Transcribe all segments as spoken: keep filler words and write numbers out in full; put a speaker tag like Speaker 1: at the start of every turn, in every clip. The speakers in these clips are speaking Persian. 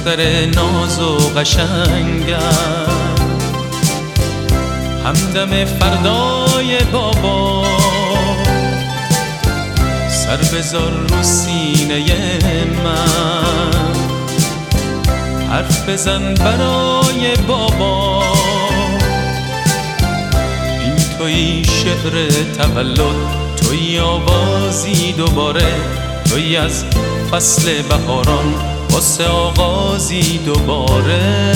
Speaker 1: دختر ناز و قشنگم، همدم فردای بابا، سر بذار رو سینه من، حرف بزن برای بابا. این توی شعر تولد، توی آوازی دوباره، توی از فصل بهاران واسه آغازی دوباره.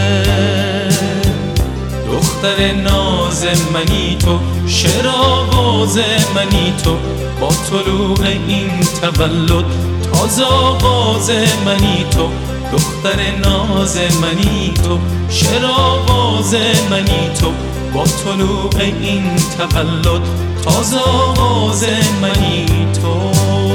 Speaker 1: دختر ناز منی تو، شعر آواز منی تو، با طلوع این تولد تازه آغاز منی تو. دختر ناز منی تو، شعر آواز منی تو، با طلوع این تولد تازه آغاز منی تو.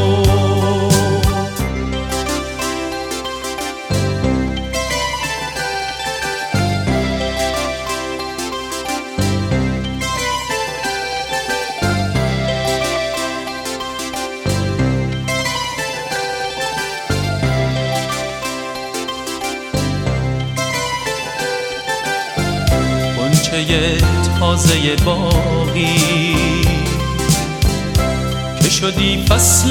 Speaker 1: غنچه تازه باغی که شدی فصل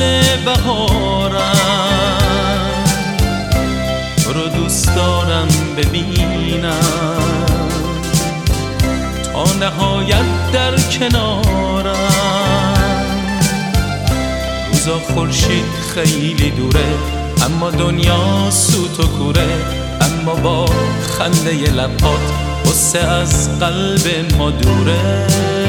Speaker 1: بهارم، تو رو دوست دارم ببینم تا نهایت در کنارم. روزا خورشید خیلی دوره، اما دنیا سوت و کوره، اما با خنده لبات قصه از قلب ما دوره.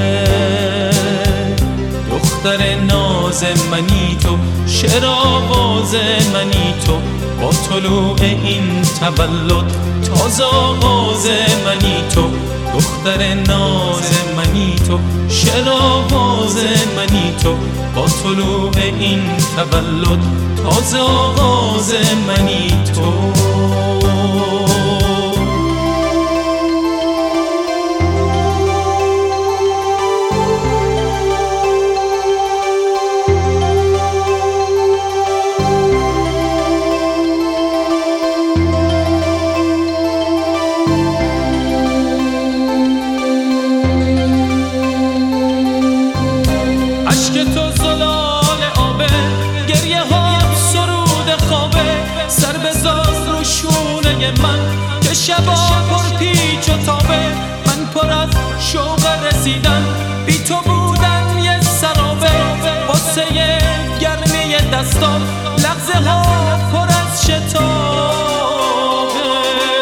Speaker 1: دختر ناز منی تو، شعر آواز منی تو، با طلوع این تولد تازه آغاز منی تو. دختر ناز منی تو، شعر آواز منی تو، با طلوع این تولد تازه آغاز منی تو. من که شبا پر پیچ و تابه، من پر از شوق رسیدن، بی تو بودن یه سرابه. واسه گرمی دستان لحظه ها پر از شتابه.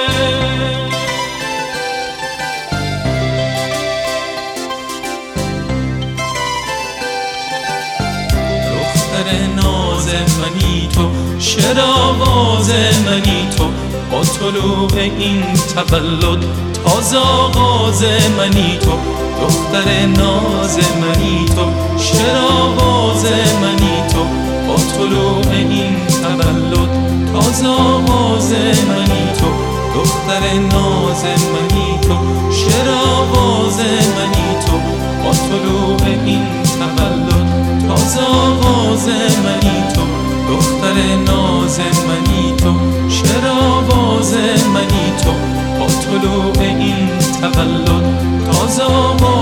Speaker 1: دختر ناز منی تو، شعر آواز منی تو، با طلوع این تولد تازه آغاز منی تو. دختر ناز منی تو، شعر آواز منی تو، با طلوع این تولد تازه آغاز منی تو. دختر ناز منی تو، شعر آواز منی تو، با طلوع این تولد تازه آغاز منی تو. دختر ناز منی تو، شعر آواز منی تو، با طلوع این تولد تازه